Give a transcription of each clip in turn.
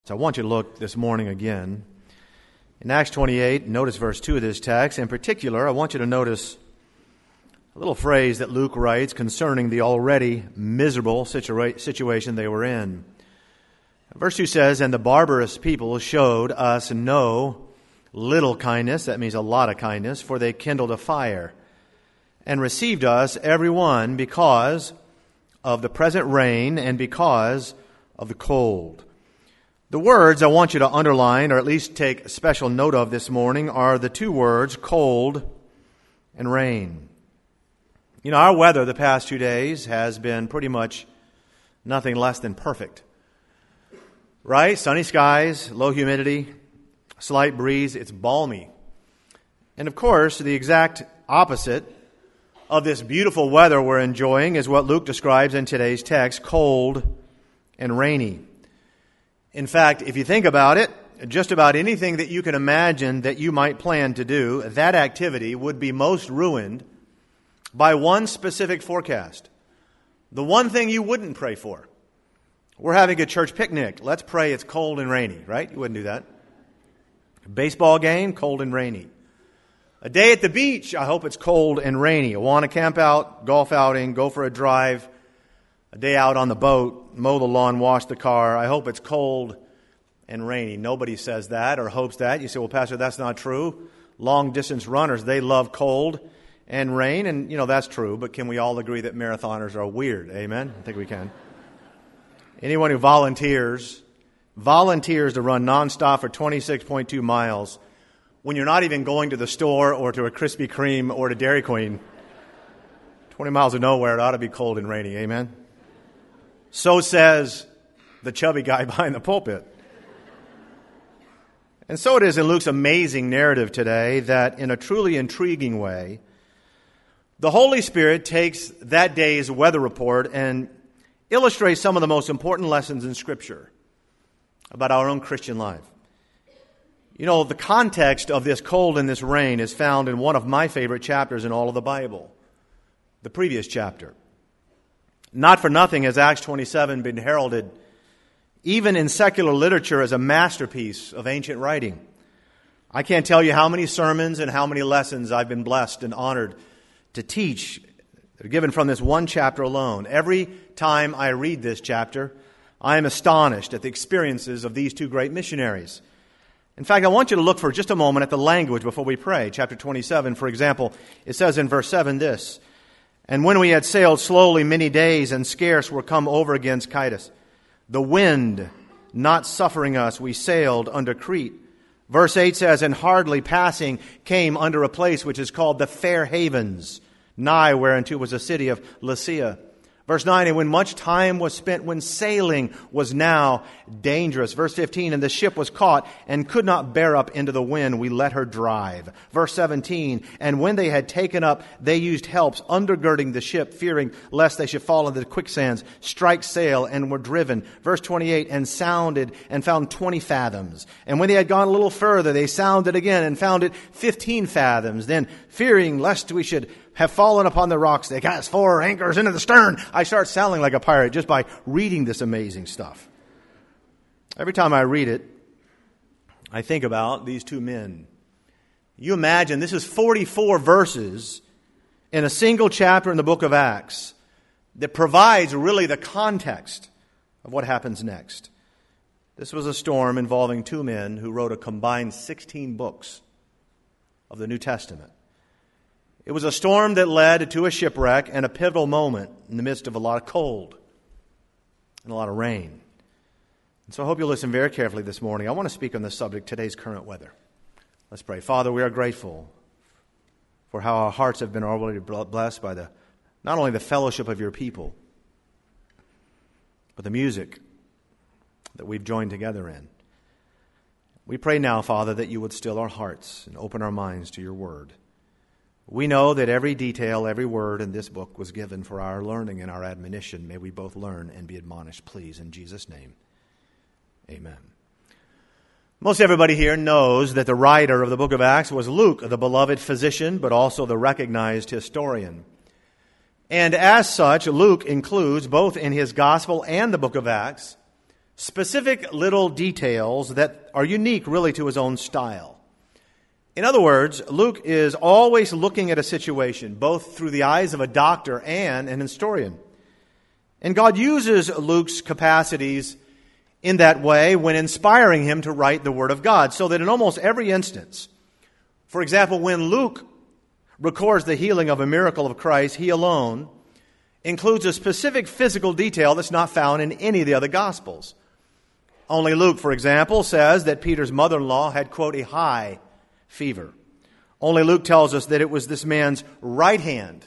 So I want you to look this morning again. In Acts 28, notice verse 2 of this text. In particular, I want you to notice a little phrase that Luke writes concerning the already miserable situation they were in. Verse 2 says, "And the barbarous people showed us no little kindness," that means a lot of kindness, "for they kindled a fire, and received us every one because of the present rain and because of the cold." The words I want you to underline, or at least take special note of this morning, are the two words, cold and rain. You know, our weather the past 2 days has been pretty much nothing less than perfect. Right? Sunny skies, low humidity, slight breeze, it's balmy. And of course, the exact opposite of this beautiful weather we're enjoying is what Luke describes in today's text, cold and rainy. In fact, if you think about it, just about anything that you can imagine that you might plan to do, that activity would be most ruined by one specific forecast. The one thing you wouldn't pray for. We're having a church picnic. Let's pray it's cold and rainy, right? You wouldn't do that. Baseball game, cold and rainy. A day at the beach, I hope it's cold and rainy. I want to camp out, golf outing, go for a drive. A day out on the boat, mow the lawn, wash the car. I hope it's cold and rainy. Nobody says that or hopes that. You say, well, Pastor, that's not true. Long-distance runners, they love cold and rain. And, that's true. But can we all agree that marathoners are weird? Amen? I think we can. Anyone who volunteers to run nonstop for 26.2 miles when you're not even going to the store or to a Krispy Kreme or to Dairy Queen, 20 miles of nowhere, it ought to be cold and rainy. Amen? So says the chubby guy behind the pulpit. And so it is in Luke's amazing narrative today that in a truly intriguing way, the Holy Spirit takes that day's weather report and illustrates some of the most important lessons in Scripture about our own Christian life. The context of this cold and this rain is found in one of my favorite chapters in all of the Bible, the previous chapter. Not for nothing has Acts 27 been heralded, even in secular literature, as a masterpiece of ancient writing. I can't tell you how many sermons and how many lessons I've been blessed and honored to teach that are given from this one chapter alone. Every time I read this chapter, I am astonished at the experiences of these two great missionaries. In fact, I want you to look for just a moment at the language before we pray. Chapter 27, for example, it says in verse 7 this, "And when we had sailed slowly many days and scarce were come over against Caius, the wind not suffering us, we sailed under Crete." Verse 8 says, "And hardly passing came under a place which is called the Fair Havens, nigh whereunto was a city of Lasea." Verse 9, "And when much time was spent when sailing was now dangerous." Verse 15, "And the ship was caught and could not bear up into the wind, we let her drive." Verse 17, "And when they had taken up, they used helps, undergirding the ship, fearing lest they should fall into the quicksands, strike sail, and were driven." Verse 28, "And sounded and found 20 fathoms. And when they had gone a little further, they sounded again and found it 15 fathoms. Then, fearing lest we should have fallen upon the rocks, they cast 4 anchors into the stern." I start sounding like a pirate just by reading this amazing stuff. Every time I read it, I think about these two men. You imagine, this is 44 verses in a single chapter in the book of Acts that provides really the context of what happens next. This was a storm involving two men who wrote a combined 16 books of the New Testament. It was a storm that led to a shipwreck and a pivotal moment in the midst of a lot of cold and a lot of rain. And so I hope you'll listen very carefully this morning. I want to speak on the subject, today's current weather. Let's pray. Father, we are grateful for how our hearts have been already blessed by not only the fellowship of your people, but the music that we've joined together in. We pray now, Father, that you would still our hearts and open our minds to your word. We know that every detail, every word in this book was given for our learning and our admonition. May we both learn and be admonished, please, in Jesus' name. Amen. Most everybody here knows that the writer of the book of Acts was Luke, the beloved physician, but also the recognized historian. And as such, Luke includes, both in his gospel and the book of Acts, specific little details that are unique really to his own style. In other words, Luke is always looking at a situation, both through the eyes of a doctor and an historian. And God uses Luke's capacities in that way when inspiring him to write the Word of God, so that in almost every instance, for example, when Luke records the healing of a miracle of Christ, he alone includes a specific physical detail that's not found in any of the other Gospels. Only Luke, for example, says that Peter's mother-in-law had, quote, a high fever. Only Luke tells us that it was this man's right hand,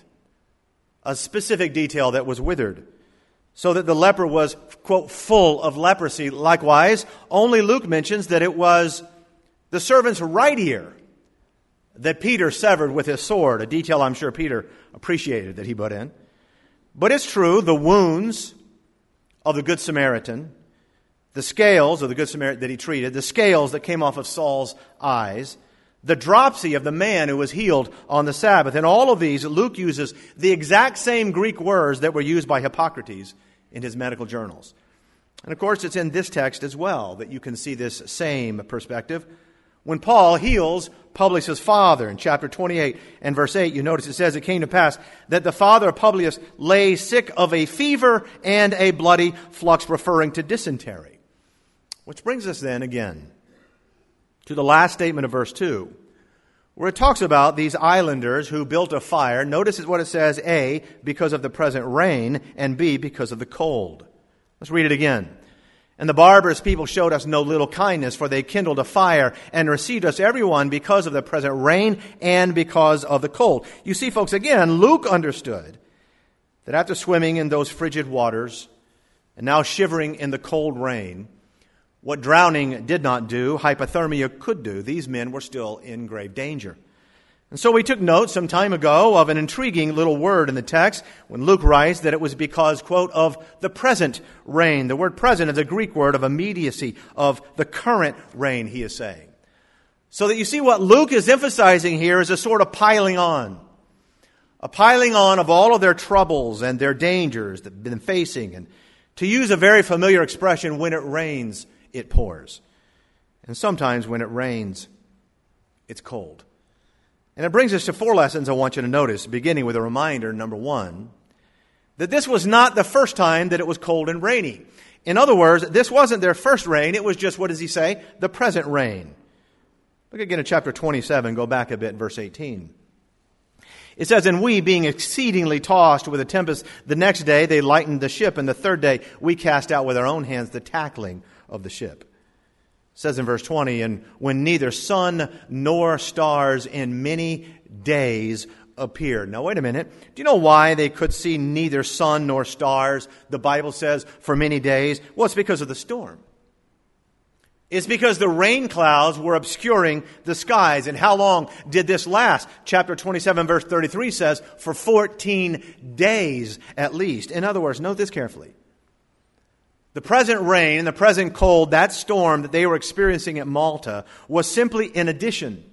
a specific detail that was withered, so that the leper was, quote, full of leprosy. Likewise, only Luke mentions that it was the servant's right ear that Peter severed with his sword, a detail I'm sure Peter appreciated that he put in. But it's true, the wounds of the Good Samaritan, the scales of the Good Samaritan that he treated, the scales that came off of Saul's eyes, the dropsy of the man who was healed on the Sabbath. And all of these, Luke uses the exact same Greek words that were used by Hippocrates in his medical journals. And of course, it's in this text as well that you can see this same perspective. When Paul heals Publius' father in chapter 28 and verse 8, you notice it says, it came to pass that the father of Publius lay sick of a fever and a bloody flux, referring to dysentery. Which brings us then again to the last statement of verse 2, where it talks about these islanders who built a fire. Notice what it says, A, because of the present rain, and B, because of the cold. Let's read it again. And the barbarous people showed us no little kindness, for they kindled a fire and received us everyone because of the present rain and because of the cold. You see, folks, again, Luke understood that after swimming in those frigid waters and now shivering in the cold rain, what drowning did not do, hypothermia could do. These men were still in grave danger. And so we took note some time ago of an intriguing little word in the text when Luke writes that it was because, quote, of the present rain. The word present is a Greek word of immediacy, of the current rain, he is saying. So that you see what Luke is emphasizing here is a sort of piling on. A piling on of all of their troubles and their dangers that they've been facing. And to use a very familiar expression, when it rains, it pours. And sometimes when it rains, it's cold. And it brings us to 4 lessons I want you to notice, beginning with a reminder, number 1, that this was not the first time that it was cold and rainy. In other words, this wasn't their first rain. It was just, what does he say? The present rain. Look again at chapter 27. Go back a bit, verse 18. It says, and we, being exceedingly tossed with a tempest, the next day they lightened the ship, and the third day we cast out with our own hands the tackling of the ship. It says in verse 20, and when neither sun nor stars in many days appeared. Now wait a minute. Do you know why they could see neither sun nor stars, the Bible says, for many days? Well, it's because of the storm. It's because the rain clouds were obscuring the skies. And how long did this last? Chapter 27, verse 33 says, for 14 days at least. In other words, note this carefully. The present rain and the present cold, that storm that they were experiencing at Malta, was simply in addition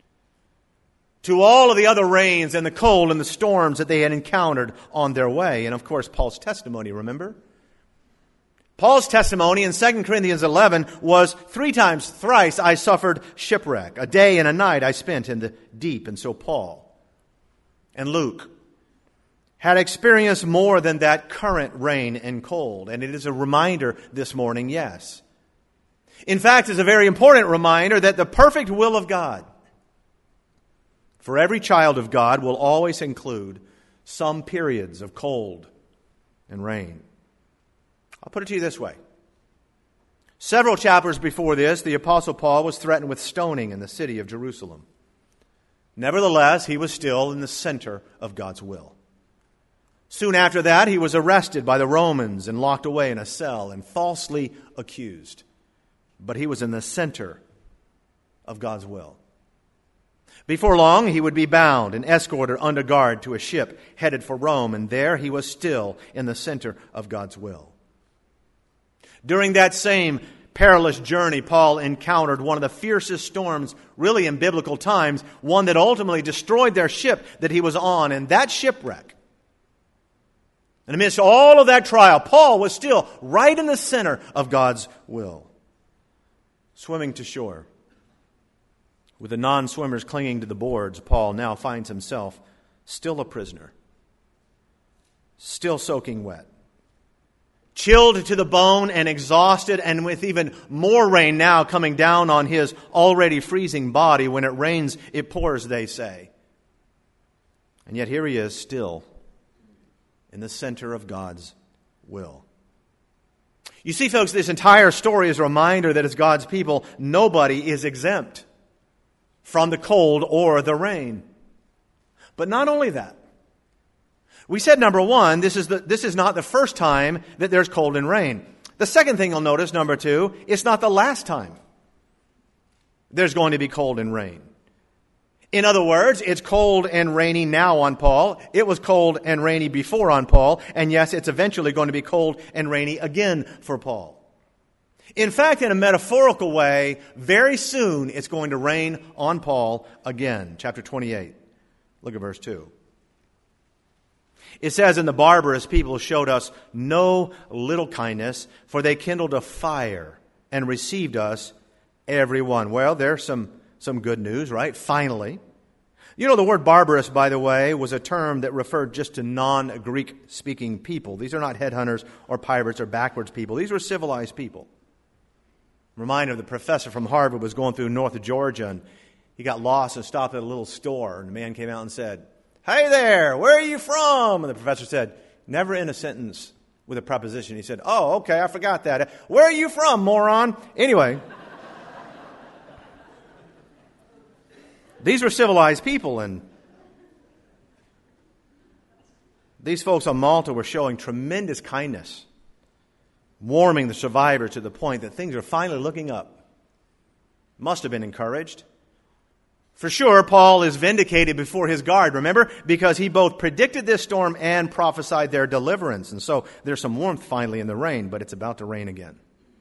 to all of the other rains and the cold and the storms that they had encountered on their way. And of course, Paul's testimony, remember? Paul's testimony in 2 Corinthians 11 was 3 times, thrice I suffered shipwreck. A day and a night I spent in the deep. And so Paul and Luke had experienced more than that current rain and cold. And it is a reminder this morning, yes. In fact, it's a very important reminder that the perfect will of God for every child of God will always include some periods of cold and rain. I'll put it to you this way. Several chapters before this, the Apostle Paul was threatened with stoning in the city of Jerusalem. Nevertheless, he was still in the center of God's will. Soon after that, he was arrested by the Romans and locked away in a cell and falsely accused. But he was in the center of God's will. Before long, he would be bound and escorted under guard to a ship headed for Rome, and there he was still in the center of God's will. During that same perilous journey, Paul encountered one of the fiercest storms, really in biblical times, one that ultimately destroyed their ship that he was on. And that shipwreck And amidst all of that trial, Paul was still right in the center of God's will, swimming to shore. With the non-swimmers clinging to the boards, Paul now finds himself still a prisoner, still soaking wet, chilled to the bone and exhausted, and with even more rain now coming down on his already freezing body. When it rains, it pours, they say. And yet here he is still in the center of God's will. You see, folks, this entire story is a reminder that as God's people, nobody is exempt from the cold or the rain. But not only that. We said, number one, this is not the first time that there's cold and rain. The second thing you'll notice, number two, it's not the last time there's going to be cold and rain. In other words, it's cold and rainy now on Paul. It was cold and rainy before on Paul. And yes, it's eventually going to be cold and rainy again for Paul. In fact, in a metaphorical way, very soon it's going to rain on Paul again. Chapter 28. Look at verse 2. It says, "And the barbarous people showed us no little kindness, for they kindled a fire and received us every one." Well, there's some good news, right? Finally. You know, the word barbarous, by the way, was a term that referred just to non-Greek speaking people. These are not headhunters or pirates or backwards people. These were civilized people. Reminder of the professor from Harvard was going through North Georgia, and he got lost and stopped at a little store, and the man came out and said, "Hey there, where are you from?" And the professor said, never in a sentence with a preposition. He said, "Oh, okay, I forgot that. Where are you from, moron?" Anyway, these were civilized people, and these folks on Malta were showing tremendous kindness, warming the survivors to the point that things are finally looking up. Must have been encouraged. For sure, Paul is vindicated before his guard, remember? Because he both predicted this storm and prophesied their deliverance. And so there's some warmth finally in the rain, but it's about to rain again.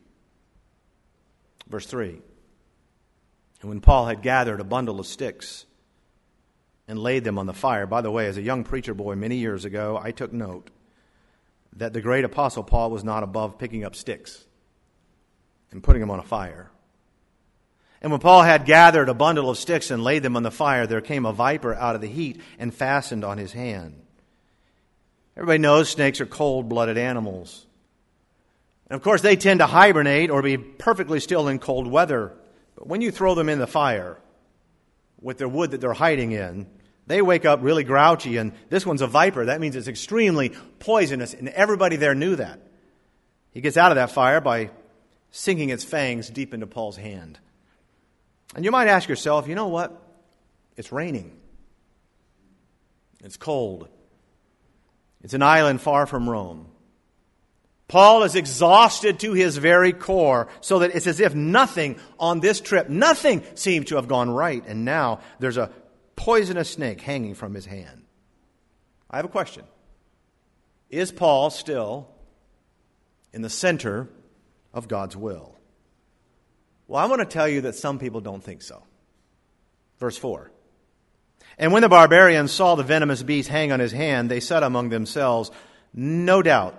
Verse 3. "And when Paul had gathered a bundle of sticks and laid them on the fire," by the way, as a young preacher boy many years ago, I took note that the great apostle Paul was not above picking up sticks and putting them on a fire. "And when Paul had gathered a bundle of sticks and laid them on the fire, there came a viper out of the heat and fastened on his hand." Everybody knows snakes are cold-blooded animals. And of course, they tend to hibernate or be perfectly still in cold weather. But when you throw them in the fire with their wood that they're hiding in, they wake up really grouchy, and this one's a viper. That means it's extremely poisonous, and everybody there knew that. He gets out of that fire by sinking its fangs deep into Paul's hand. And you might ask yourself, you know what? It's raining. It's cold. It's an island far from Rome. Paul is exhausted to his very core, so that it's as if nothing on this trip, nothing seemed to have gone right. And now there's a poisonous snake hanging from his hand. I have a question. Is Paul still in the center of God's will? Well, I want to tell you that some people don't think so. Verse 4. "And when the barbarians saw the venomous beast hang on his hand, they said among themselves, 'No doubt,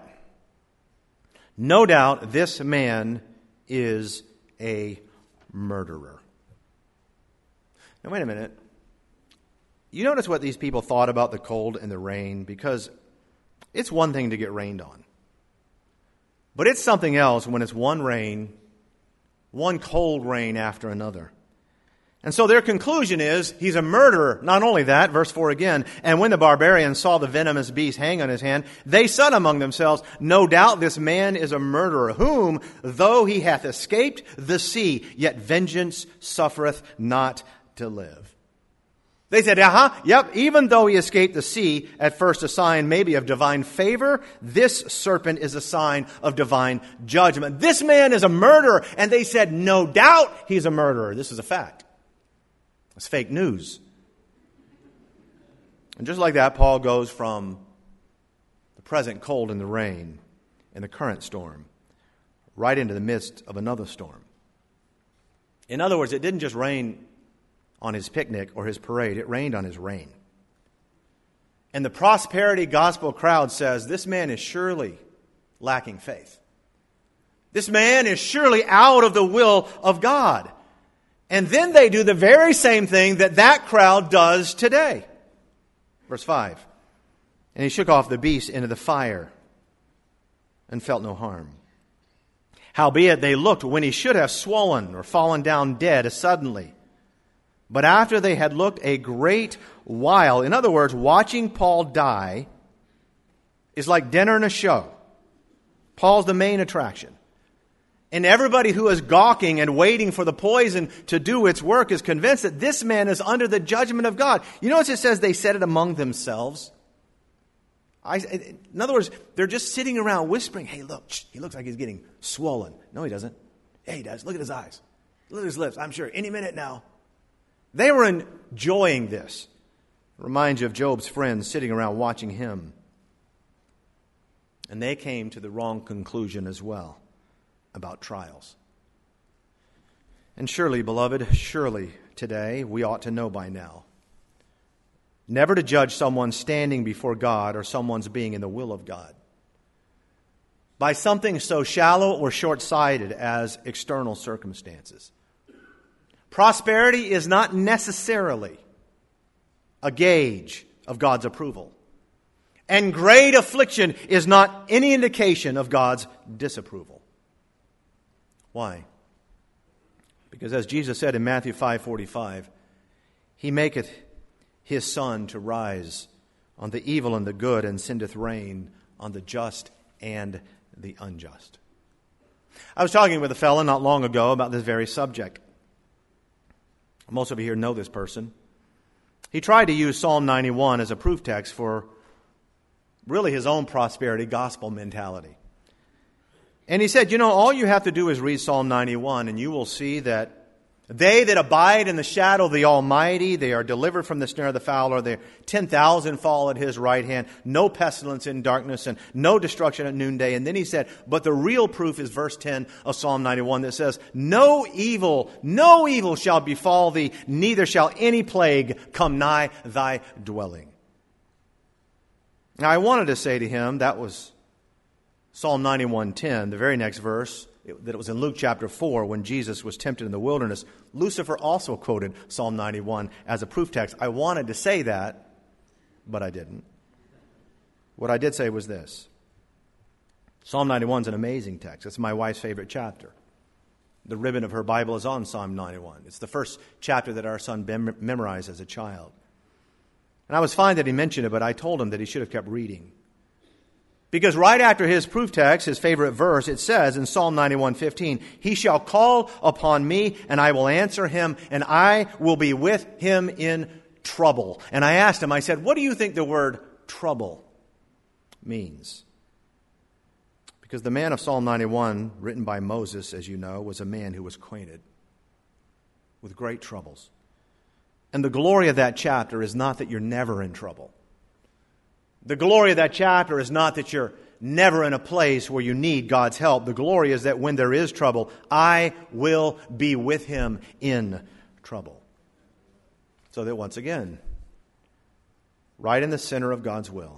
this man is a murderer.'" Now, wait a minute. You notice what these people thought about the cold and the rain? Because it's one thing to get rained on. But it's something else when it's one cold rain after another. And so their conclusion is, he's a murderer. Not only that, verse 4 again, "And when the barbarians saw the venomous beast hang on his hand, they said among themselves, 'No doubt this man is a murderer, whom, though he hath escaped the sea, yet vengeance suffereth not to live.'" They said, yep, even though he escaped the sea, at first a sign maybe of divine favor, this serpent is a sign of divine judgment. This man is a murderer. And they said, no doubt he's a murderer. This is a fact. It's fake news. And just like that, Paul goes from the present cold and the rain and the current storm right into the midst of another storm. In other words, it didn't just rain on his picnic or his parade. It rained on his reign. And the prosperity gospel crowd says, this man is surely lacking faith. This man is surely out of the will of God. And then they do the very same thing that crowd does today. Verse 5. And he shook off the beast into the fire and felt no harm. Howbeit they looked when he should have swollen or fallen down dead suddenly. But after they had looked a great while, in other words, watching Paul die is like dinner and a show. Paul's the main attraction. And everybody who is gawking and waiting for the poison to do its work is convinced that this man is under the judgment of God. You notice it says they said it among themselves. In other words, they're just sitting around whispering, hey, look, he looks like he's getting swollen. No, he doesn't. Yeah, he does. Look at his eyes. Look at his lips. I'm sure any minute now. They were enjoying this. It reminds you of Job's friends sitting around watching him. And they came to the wrong conclusion as well about trials. And surely, beloved, surely today we ought to know by now never to judge someone standing before God or someone's being in the will of God by something so shallow or short-sighted as external circumstances. Prosperity is not necessarily a gauge of God's approval. And great affliction is not any indication of God's disapproval. Why? Because as Jesus said in Matthew 5:45, He maketh His sun to rise on the evil and the good, and sendeth rain on the just and the unjust. I was talking with a fellow not long ago about this very subject. Most of you here know this person. He tried to use Psalm 91 as a proof text for really his own prosperity gospel mentality. And he said, all you have to do is read Psalm 91 and you will see that they that abide in the shadow of the Almighty, they are delivered from the snare of the fowler. There 10,000 fall at His right hand. No pestilence in darkness and no destruction at noonday. And then he said, but the real proof is verse 10 of Psalm 91 that says, no evil shall befall thee, neither shall any plague come nigh thy dwelling. Now I wanted to say to him, that was Psalm 91:10, the very next verse, that it was in Luke chapter 4 when Jesus was tempted in the wilderness. Lucifer also quoted Psalm 91 as a proof text. I wanted to say that, but I didn't. What I did say was this. Psalm 91 is an amazing text. It's my wife's favorite chapter. The ribbon of her Bible is on Psalm 91. It's the first chapter that our son Ben memorized as a child. And I was fine that he mentioned it, but I told him that he should have kept reading. Because right after his proof text, his favorite verse, it says in Psalm 91:15, He shall call upon me, and I will answer him, and I will be with him in trouble. And I asked him, I said, what do you think the word trouble means? Because the man of Psalm 91, written by Moses, as you know, was a man who was acquainted with great troubles. And the glory of that chapter is not that you're never in trouble. The glory of that chapter is not that you're never in a place where you need God's help. The glory is that when there is trouble, I will be with him in trouble. So that once again, right in the center of God's will,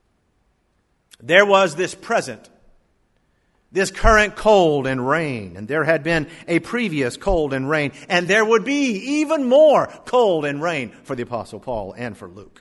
there was this present, this current cold and rain, and there had been a previous cold and rain, and there would be even more cold and rain for the Apostle Paul and for Luke.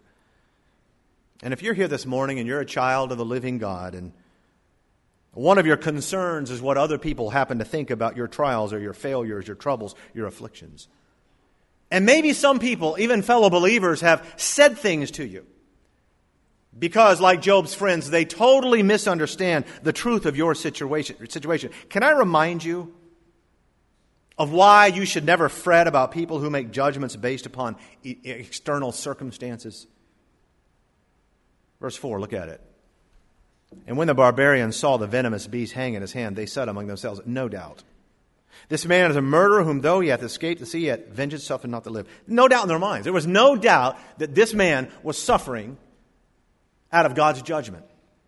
And if you're here this morning and you're a child of the living God, and one of your concerns is what other people happen to think about your trials or your failures, your troubles, your afflictions. And maybe some people, even fellow believers, have said things to you because, like Job's friends, they totally misunderstand the truth of your situation. Can I remind you of why you should never fret about people who make judgments based upon external circumstances? Verse 4, look at it. And when the barbarians saw the venomous beast hang in his hand, they said among themselves, no doubt, this man is a murderer whom though he hath escaped the sea, yet vengeance suffered not to live. No doubt in their minds. There was no doubt that this man was suffering out of God's judgment.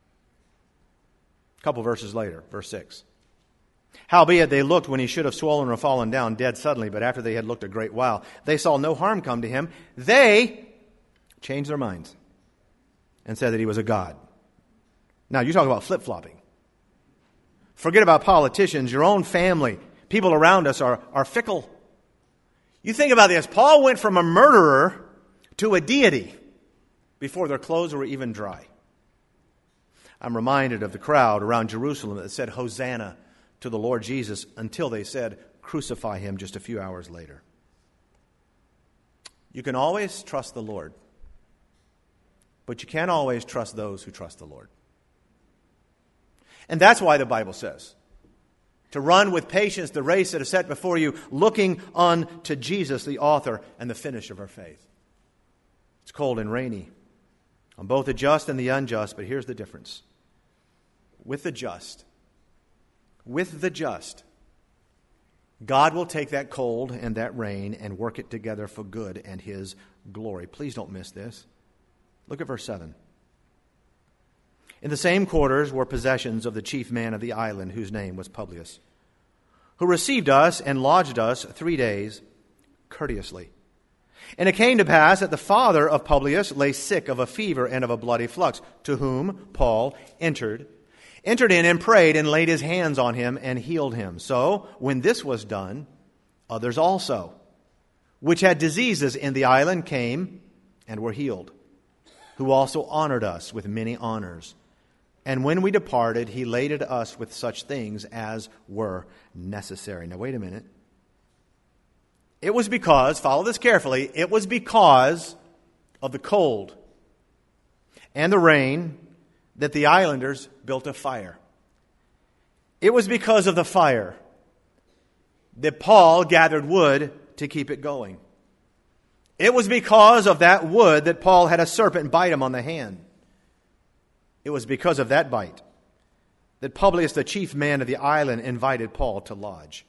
A couple verses later, verse 6. Howbeit they looked when he should have swollen or fallen down dead suddenly, but after they had looked a great while, they saw no harm come to him. They changed their minds and said that he was a god. Now, you talk about flip-flopping. Forget about politicians. Your own family, people around us are fickle. You think about this. Paul went from a murderer to a deity before their clothes were even dry. I'm reminded of the crowd around Jerusalem that said, Hosanna to the Lord Jesus, until they said, crucify him just a few hours later. You can always trust the Lord, but you can't always trust those who trust the Lord. And that's why the Bible says to run with patience the race that is set before you, looking unto Jesus, the author and the finisher of our faith. It's cold and rainy on both the just and the unjust, but here's the difference. With the just, God will take that cold and that rain and work it together for good and His glory. Please don't miss this. Look at verse 7. In the same quarters were possessions of the chief man of the island, whose name was Publius, who received us and lodged us 3 days courteously. And it came to pass that the father of Publius lay sick of a fever and of a bloody flux, to whom Paul entered in and prayed and laid his hands on him and healed him. So, when this was done, others also, which had diseases in the island, came and were healed, who also honored us with many honors. And when we departed, he laded us with such things as were necessary. Now, wait a minute. It was because, follow this carefully, it was because of the cold and the rain that the islanders built a fire. It was because of the fire that Paul gathered wood to keep it going. It was because of that wood that Paul had a serpent bite him on the hand. It was because of that bite that Publius, the chief man of the island, invited Paul to lodge.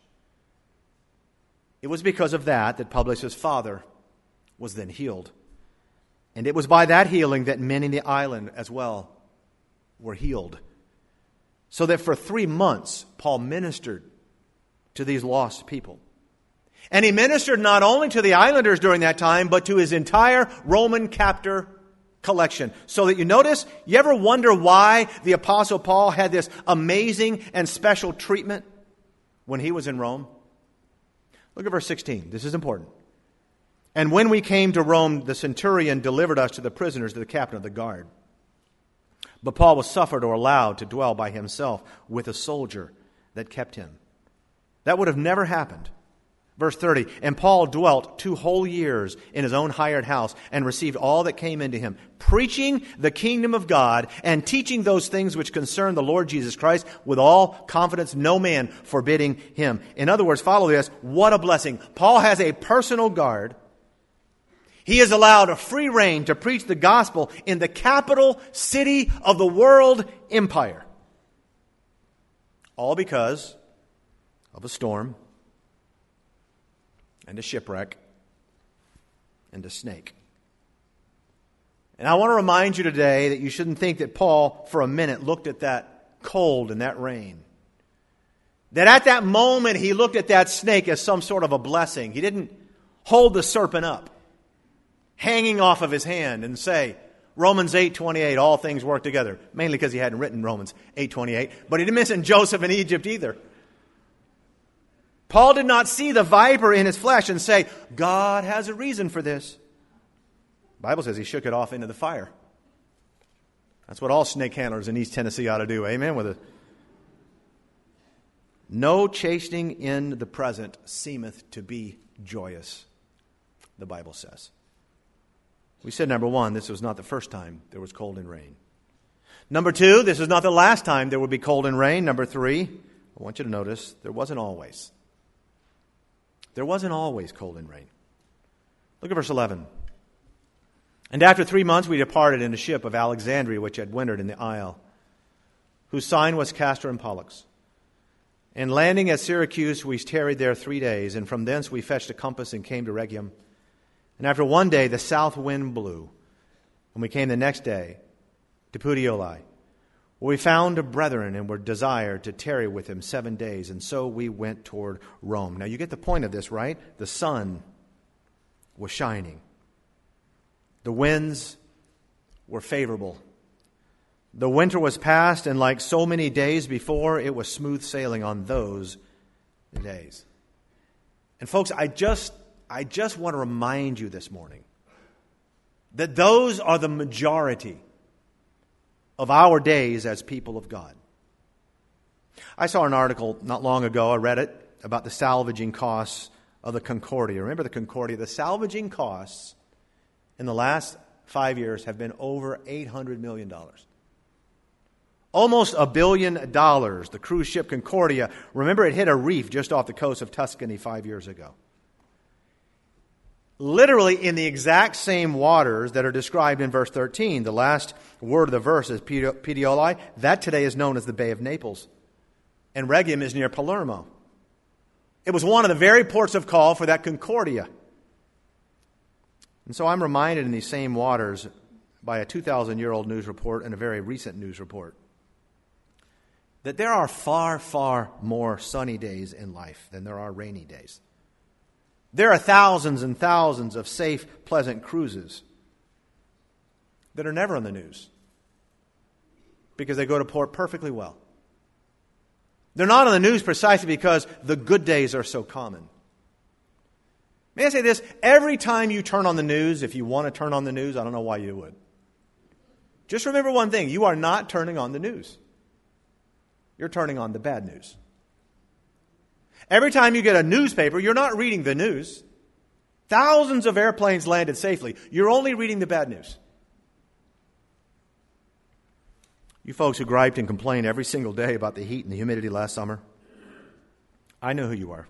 It was because of that Publius' father was then healed. And it was by that healing that many in the island as well were healed. So that for 3 months, Paul ministered to these lost people. And he ministered not only to the islanders during that time, but to his entire Roman captor collection. So that you notice, you ever wonder why the Apostle Paul had this amazing and special treatment when he was in Rome? Look at verse 16. This is important. And when we came to Rome, the centurion delivered us to the prisoners to the captain of the guard. But Paul was suffered or allowed to dwell by himself with a soldier that kept him. That would have never happened. Verse 30, and Paul dwelt 2 whole years in his own hired house and received all that came into him, preaching the kingdom of God and teaching those things which concern the Lord Jesus Christ with all confidence, no man forbidding him. In other words, follow this, what a blessing. Paul has a personal guard. He is allowed a free rein to preach the gospel in the capital city of the world empire. All because of a storm and a shipwreck and a snake. And I want to remind you today that you shouldn't think that Paul, for a minute, looked at that cold and that rain. That at that moment he looked at that snake as some sort of a blessing. He didn't hold the serpent up, hanging off of his hand, and say, Romans 8:28, all things work together. Mainly because he hadn't written Romans 8:28, but he didn't mention Joseph in Egypt either. Paul did not see the viper in his flesh and say, God has a reason for this. The Bible says he shook it off into the fire. That's what all snake handlers in East Tennessee ought to do. Amen? With it. No chastening in the present seemeth to be joyous, the Bible says. We said, number 1, this was not the first time there was cold and rain. Number 2, this is not the last time there would be cold and rain. Number 3, I want you to notice, there wasn't always. There wasn't always cold and rain. Look at verse 11. And after 3 months we departed in a ship of Alexandria, which had wintered in the isle, whose sign was Castor and Pollux. And landing at Syracuse, we tarried there 3 days, and from thence we fetched a compass and came to Rhegium. And after 1 day the south wind blew, and we came the next day to Puteoli, where we found a brethren and were desired to tarry with him 7 days, and so we went toward Rome. Now you get the point of this, right? The sun was shining. The winds were favorable. The winter was past, and like so many days before, it was smooth sailing on those days. And folks, I just want to remind you this morning that those are the majority of our days as people of God. I saw an article not long ago, I read it, about the salvaging costs of the Concordia. Remember the Concordia? The salvaging costs in the last 5 years have been over $800 million. Almost $1 billion. The cruise ship Concordia, remember it hit a reef just off the coast of Tuscany 5 years ago. Literally in the exact same waters that are described in verse 13. The last word of the verse is Puteoli. That today is known as the Bay of Naples. And Rhegium is near Palermo. It was one of the very ports of call for that Concordia. And so I'm reminded in these same waters by a 2,000-year-old news report and a very recent news report that there are far, far more sunny days in life than there are rainy days. There are thousands and thousands of safe, pleasant cruises that are never on the news because they go to port perfectly well. They're not on the news precisely because the good days are so common. May I say this? Every time you turn on the news, if you want to turn on the news, I don't know why you would. Just remember one thing. You are not turning on the news. You're turning on the bad news. Every time you get a newspaper, you're not reading the news. Thousands of airplanes landed safely. You're only reading the bad news. You folks who griped and complained every single day about the heat and the humidity last summer, I know who you are.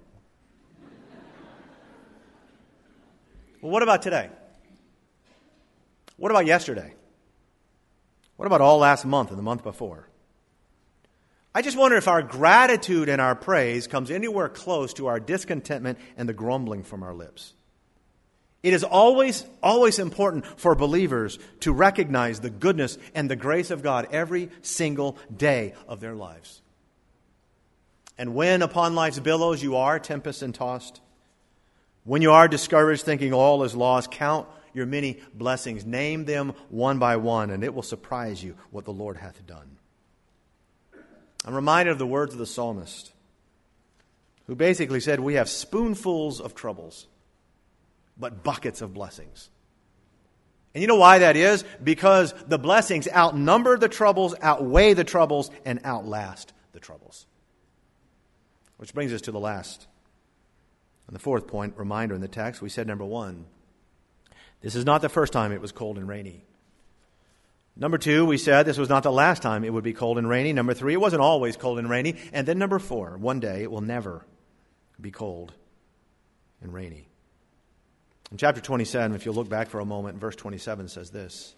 Well, what about today? What about yesterday? What about all last month and the month before? I just wonder if our gratitude and our praise comes anywhere close to our discontentment and the grumbling from our lips. It is always important for believers to recognize the goodness and the grace of God every single day of their lives. And when upon life's billows you are tempest and tossed, when you are discouraged thinking all is lost, count your many blessings. Name them one by one, and it will surprise you what the Lord hath done. I'm reminded of the words of the psalmist, who basically said, we have spoonfuls of troubles, but buckets of blessings. And you know why that is? Because the blessings outnumber the troubles, outweigh the troubles, and outlast the troubles. Which brings us to the last and the fourth point, reminder in the text. We said, number one, this is not the first time it was cold and rainy. Number two, we said this was not the last time it would be cold and rainy. Number three, it wasn't always cold and rainy. And then number four, one day it will never be cold and rainy. In chapter 27, if you'll look back for a moment, verse 27 says this.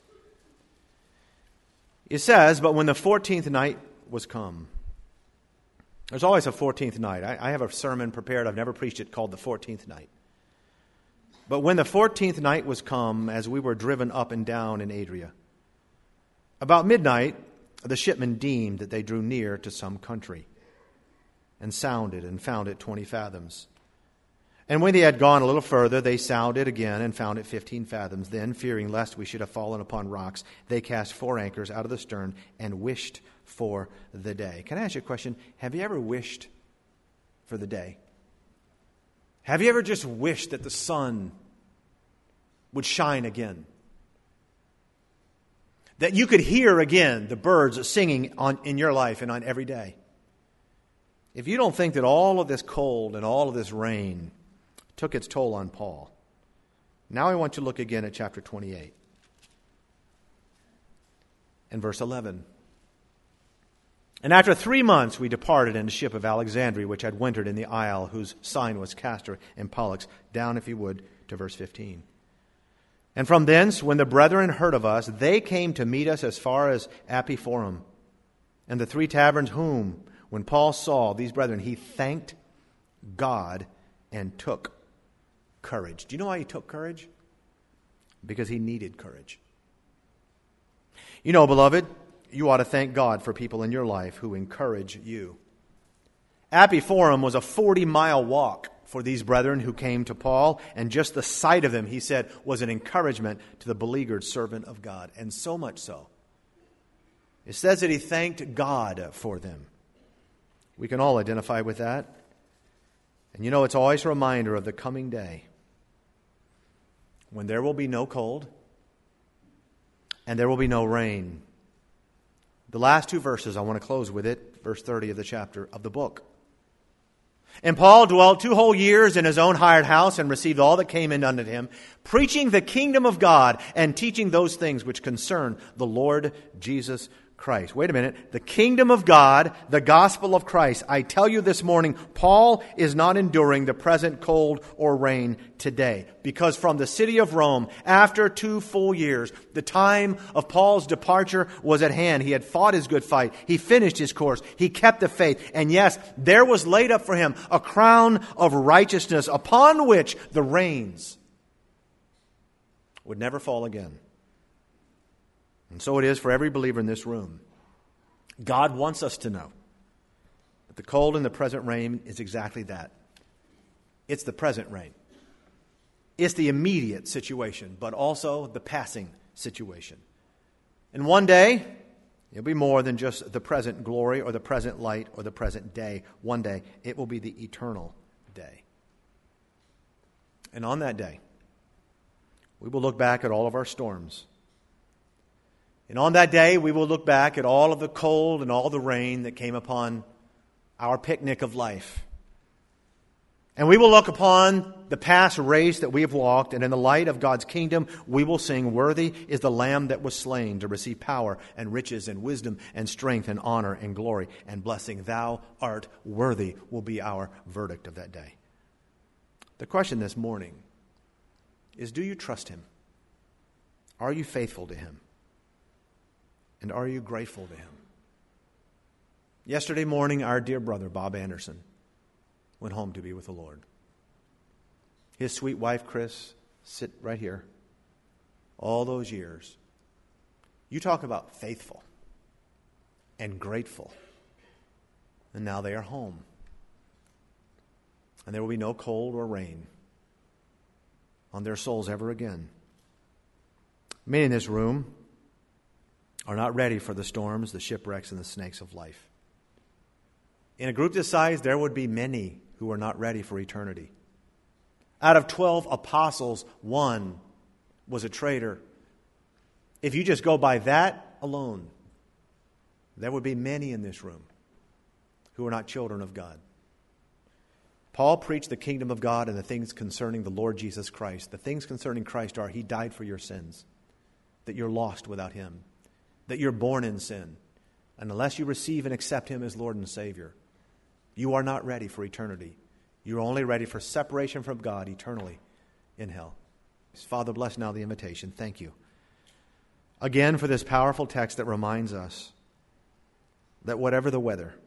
It says, but when the 14th night was come. There's always a 14th night. I have a sermon prepared. I've never preached it, called the 14th night. But when the 14th night was come, as we were driven up and down in Adria, about midnight, the shipmen deemed that they drew near to some country, and sounded and found it 20 fathoms. And when they had gone a little further, they sounded again and found it 15 fathoms. Then, fearing lest we should have fallen upon rocks, they cast 4 anchors out of the stern and wished for the day. Can I ask you a question? Have you ever wished for the day? Have you ever just wished that the sun would shine again? That you could hear again the birds singing in your life and on every day? If you don't think that all of this cold and all of this rain took its toll on Paul, now I want you to look again at chapter 28 and verse 11. And after 3 months we departed in a ship of Alexandria, which had wintered in the isle, whose sign was Castor and Pollux. Down, if you would, to verse 15. And from thence, when the brethren heard of us, they came to meet us as far as Apiphorum. And the 3 taverns whom, when Paul saw these brethren, he thanked God and took courage. Do you know why he took courage? Because he needed courage. You know, beloved, you ought to thank God for people in your life who encourage you. Apiphorum was a 40-mile walk for these brethren who came to Paul, and just the sight of them, he said, was an encouragement to the beleaguered servant of God, and so much so. It says that he thanked God for them. We can all identify with that. And you know, it's always a reminder of the coming day when there will be no cold and there will be no rain. The last two verses, I want to close with it, verse 30 of the chapter of the book. And Paul dwelt 2 whole years in his own hired house and received all that came in unto him, preaching the kingdom of God and teaching those things which concern the Lord Jesus Christ. Wait a minute. The kingdom of God, the gospel of Christ. I tell you this morning, Paul is not enduring the present cold or rain today. Because from the city of Rome, after 2 full years, the time of Paul's departure was at hand. He had fought his good fight. He finished his course. He kept the faith. And yes, there was laid up for him a crown of righteousness upon which the rains would never fall again. And so it is for every believer in this room. God wants us to know that the cold and the present rain is exactly that. It's the present rain. It's the immediate situation, but also the passing situation. And one day, it'll be more than just the present glory or the present light or the present day. One day, it will be the eternal day. And on that day, we will look back at all of our storms. And on that day, we will look back at all of the cold and all the rain that came upon our picnic of life. And we will look upon the past race that we have walked, and in the light of God's kingdom, we will sing, "Worthy is the Lamb that was slain to receive power and riches and wisdom and strength and honor and glory and blessing. Thou art worthy," will be our verdict of that day. The question this morning is, do you trust Him? Are you faithful to Him? And are you grateful to Him? Yesterday morning, our dear brother, Bob Anderson, went home to be with the Lord. His sweet wife, Chris, sit right here. All those years. You talk about faithful and grateful. And now they are home. And there will be no cold or rain on their souls ever again. Many in this room are not ready for the storms, the shipwrecks, and the snakes of life. In a group this size, there would be many who are not ready for eternity. Out of 12 apostles, 1 was a traitor. If you just go by that alone, there would be many in this room who are not children of God. Paul preached the kingdom of God and the things concerning the Lord Jesus Christ. The things concerning Christ are He died for your sins, that you're lost without Him, that you're born in sin. And unless you receive and accept Him as Lord and Savior, you are not ready for eternity. You're only ready for separation from God eternally in hell. Father, bless now the invitation. Thank you again for this powerful text that reminds us that whatever the weather,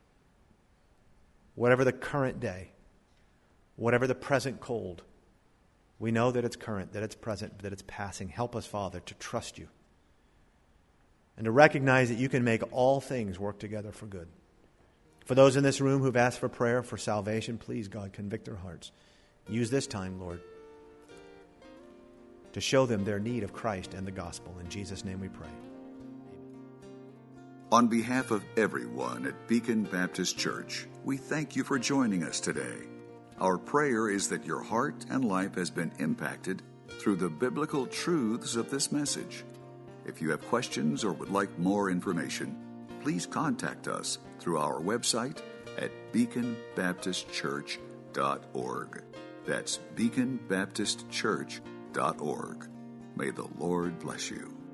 whatever the current day, whatever the present cold, we know that it's current, that it's present, that it's passing. Help us, Father, to trust you and to recognize that you can make all things work together for good. For those in this room who've asked for prayer for salvation, please, God, convict their hearts. Use this time, Lord, to show them their need of Christ and the gospel. In Jesus' name we pray. On behalf of everyone at Beacon Baptist Church, we thank you for joining us today. Our prayer is that your heart and life has been impacted through the biblical truths of this message. If you have questions or would like more information, please contact us through our website at beaconbaptistchurch.org. That's beaconbaptistchurch.org. May the Lord bless you.